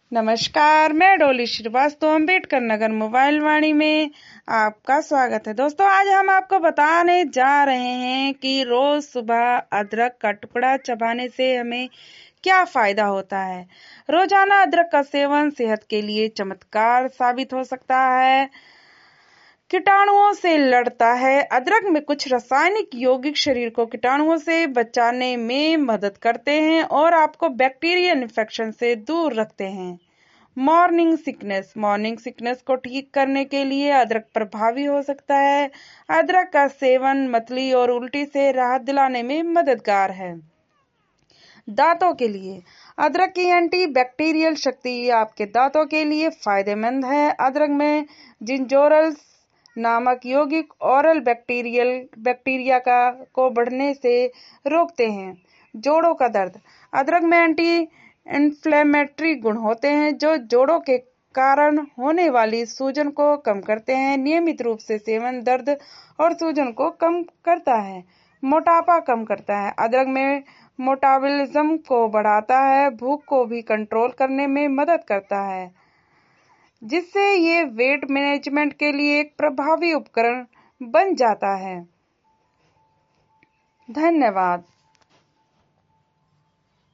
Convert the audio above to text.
नमस्कार, मैं डोली श्रीवास्तव अम्बेडकर नगर मोबाइल वाणी में आपका स्वागत है। दोस्तों, आज हम आपको बताने जा रहे हैं कि रोज सुबह अदरक का टुकड़ा चबाने से हमें क्या फायदा होता है। रोजाना अदरक का सेवन सेहत के लिए चमत्कार साबित हो सकता है। कीटाणुओं से लड़ता है। अदरक में कुछ रासायनिक यौगिक शरीर को कीटाणुओं से बचाने में मदद करते हैं और आपको बैक्टीरियल इन्फेक्शन से दूर रखते हैं। मॉर्निंग सिकनेस को ठीक करने के लिए अदरक प्रभावी हो सकता है। अदरक का सेवन मतली और उल्टी से राहत दिलाने में मददगार है। दांतों के लिए अदरक की एंटी बैक्टीरियल शक्ति आपके दांतों के लिए फायदेमंद है। अदरक में जिंजोरल्स नामक यौगिक ओरल बैक्टीरिया को बढ़ने से रोकते हैं। जोड़ों का दर्द अदरक में एंटी इन्फ्लेमेटरी गुण होते हैं जो जोड़ों के कारण होने वाली सूजन को कम करते हैं। नियमित रूप से सेवन दर्द और सूजन को कम करता है। मोटापा कम करता है। अदरक में मेटाबॉलिज्म को बढ़ाता है, भूख को भी कंट्रोल करने में मदद करता है, जिससे ये वेट मैनेजमेंट के लिए एक प्रभावी उपकरण बन जाता है। धन्यवाद।